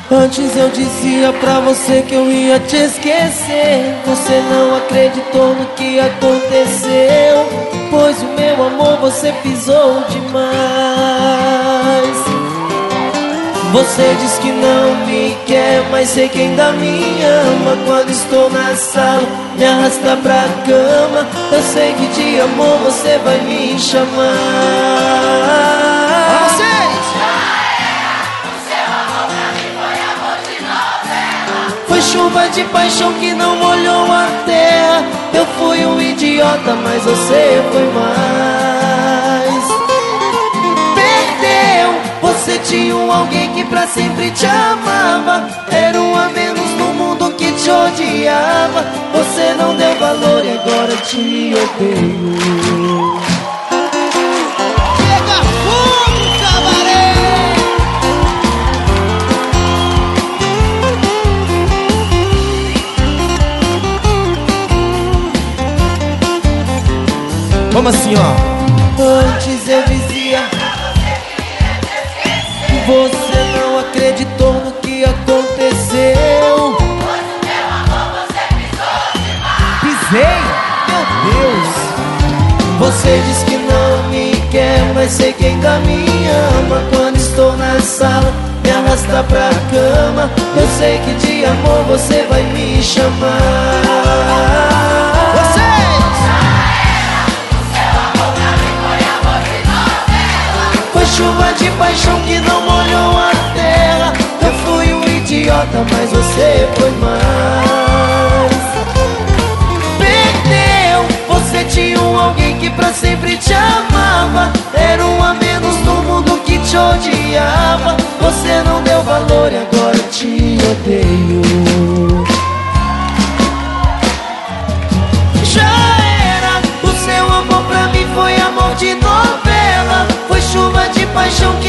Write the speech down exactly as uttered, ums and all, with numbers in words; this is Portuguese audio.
Antes eu dizia pra você que eu ia te esquecer. Você não acreditou no que aconteceu, pois o meu amor você pisou demais. Você diz que não me quer, mas sei que ainda me ama. Quando estou na sala, me arrasta pra cama. Eu sei que de amor você vai me chamar. Foi chuva de paixão que não molhou a terra. Eu fui um idiota, mas você foi mais. Perdeu, você tinha um alguém que pra sempre te amava. Era um a menos no mundo que te odiava. Você não deu valor e agora te odeio. Vamos assim, ó. Antes eu dizia, você não acreditou no que aconteceu. Pois o meu amor você pisou demais. Pisei? Meu Deus. Você diz que não me quer, mas sei que ainda me ama. Quando estou na sala, me arrasta pra cama. Eu sei que de amor você vai me chamar. Chuva de paixão que não molhou a terra. Eu fui um idiota, mas você foi mais. Perdeu, você tinha um alguém que pra sempre te amava. Era um a menos no mundo que te odiava. Você não deu valor e agora te odeio. Já era, o seu amor pra mim foi amor de novela. Foi chuva de paixão que